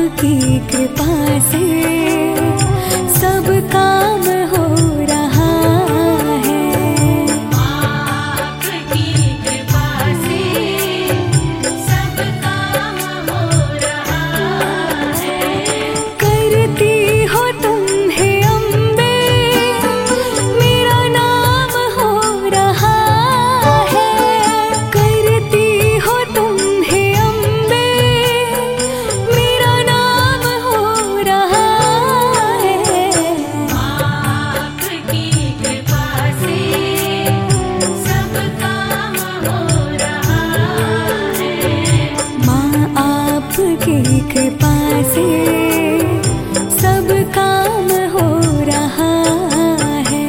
आपकी कृपा से सब काम हो रहा है। आपकी कृपा से सब काम हो रहा है। करती हो तुम हे अम्बे, मेरा नाम हो रहा है। करती हो तुम हे अम्बे, मेरा नाम हो रहा है। आपकी कृपा से सब काम हो रहा है। माँ आपकी कृपा से सब काम हो रहा है।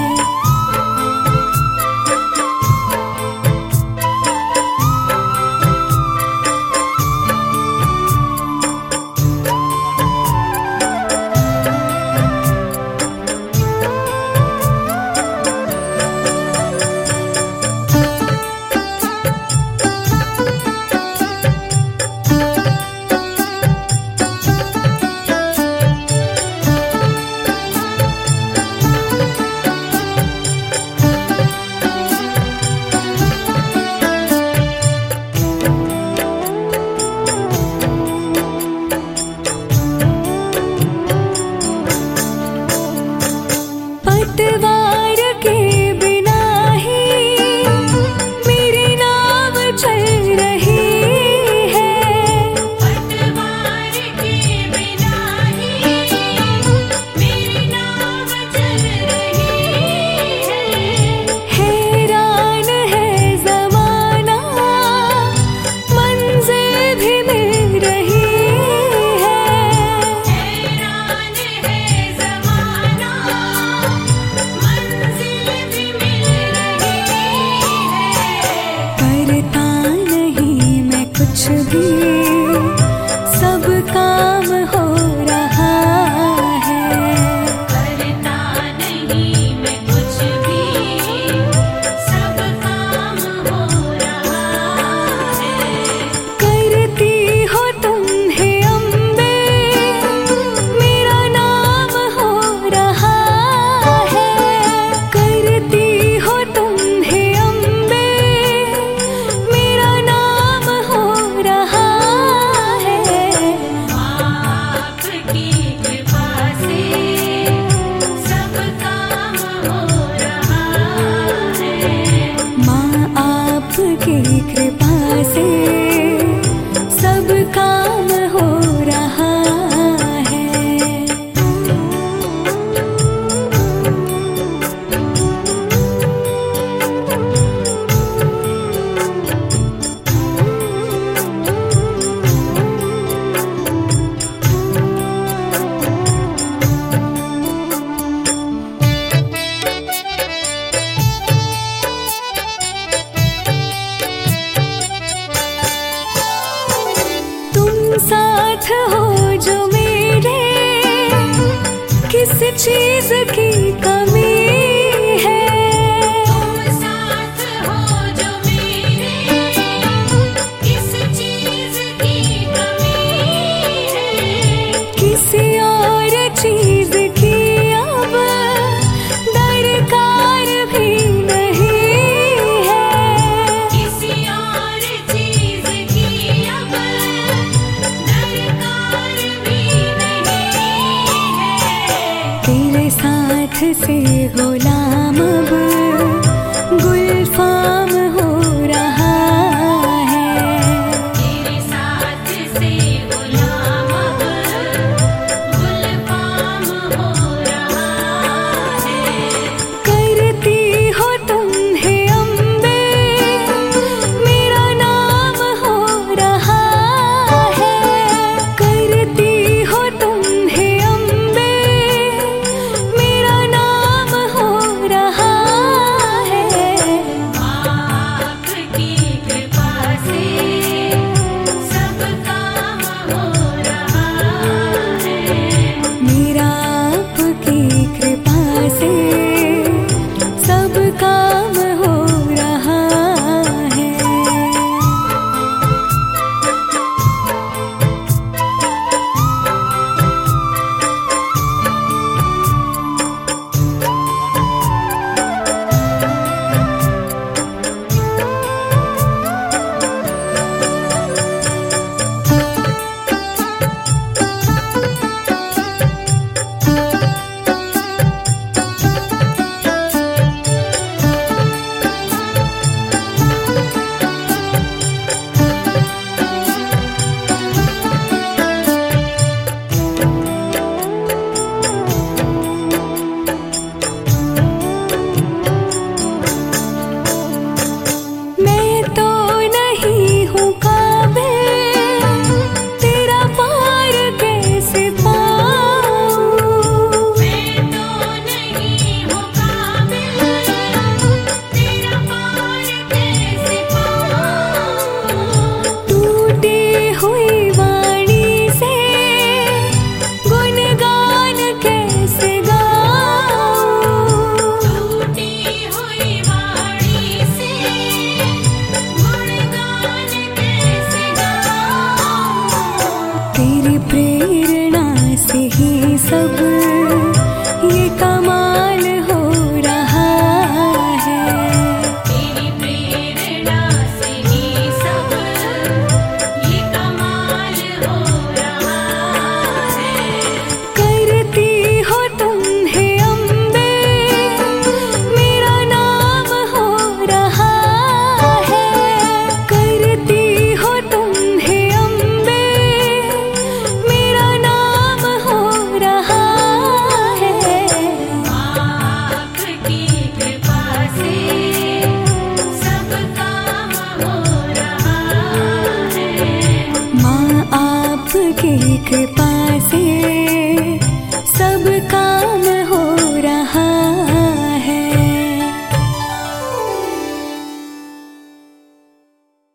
पतवार के बिना ही मेरी नाव चल रही है। पतवार के बिना ही मेरी नाव चल रही है। हैरान है ज़माना, मंजिल भी मिल रही है। हैरान है ज़माना, मंजिल भी मिल रही है। करता नहीं मैं कुछ भी, सब काम हो रहा है। करता नहीं मैं कुछ भी, सब काम हो रहा है। करती हो तुम हे अम्बे, मेरा नाम हो रहा है। करती हो तुम हे अम्बे, मेरा नाम हो रहा है। आपकी कृपा से सब काम हो रहा है। माँ आपकी कृपा से सब काम हो रहा है। तुम साथ हो जो मेरे, किस चीज की कमी है। तुम साथ हो जो मेरे, किस चीज की कमी है। किसी और चीज की अब दरकार भी नहीं है। किसी और चीज की अब दरकार भी नहीं है। तेरे साथ से गुलाम अब गुलफाम हो रहा है। तेरे साथ से गुलाम अब गुलफाम हो रहा है। करती हो तुम हे अम्बे, मेरा नाम हो रहा है। करती हो तुम हे अम्बे, मेरा नाम हो रहा है। आपकी कृपा से सब काम तेरी प्रेरणा से ही सब ये कमाल हो रहा है। तेरी प्रेरणा से ही सब ये कमाल हो रहा है। करती हो तुम हे अम्बे, मेरा नाम हो रहा है। करती हो तुम हे अम्बे, मेरा नाम हो रहा है। आपकी कृपा से सब काम हो रहा है। माँ आपकी कृपा